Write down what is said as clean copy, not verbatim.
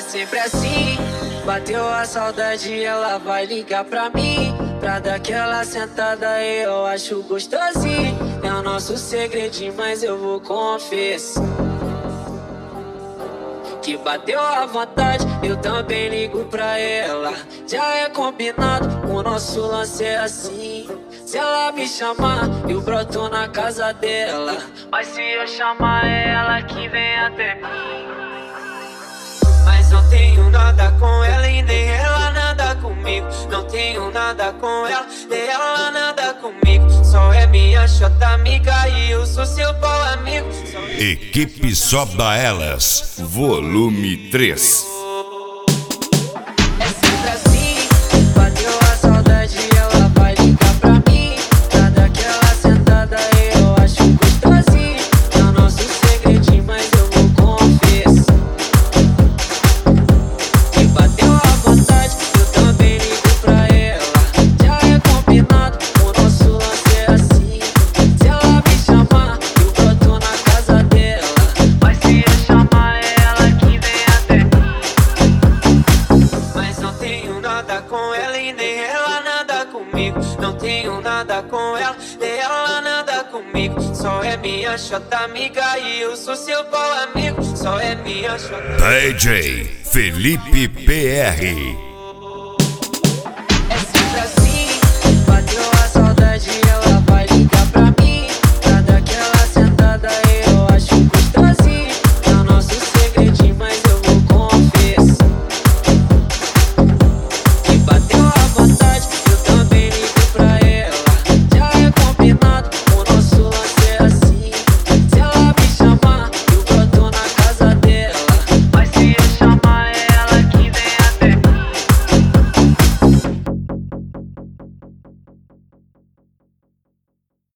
sempre assim. Bateu a saudade, ela vai ligar pra mim, pra dar aquela sentada aí, eu acho gostosinho. É o nosso segredinho, mas eu vou confessar que bateu a vontade, eu também ligo pra ela. Já é combinado, o nosso lance é assim. Se ela me chamar, eu broto na casa dela, mas se eu chamar, é ela que vem até mim. Mas não tenho nada com ela e nem ela nada comigo. Não tenho nada com ela, nem ela nada comigo. Só é minha chota amiga e eu sou seu pau amigo. Equipe Só da Elas, volume 3. É sempre assim, bateu a saudade, ela vai ligar pra mim, pra dar aquela sentada aí, eu acho gostosinho. É o nosso segredinho, mas eu vou confessar que bateu a vontade, eu também ligo pra ela. Já é combinado, o nosso lance é assim. Se ela me chamar, eu broto na casa dela, mas se eu chamar, é ela que vem até mim. Mas não tenho nada com ela e nem ela nada comigo. Não tenho nada com ela, nem ela nada comigo. Só é minha chota amiga e eu sou seu pau amigo. Só é minha chota. DJ Felipe PR. É sempre assim, bateu a saudade,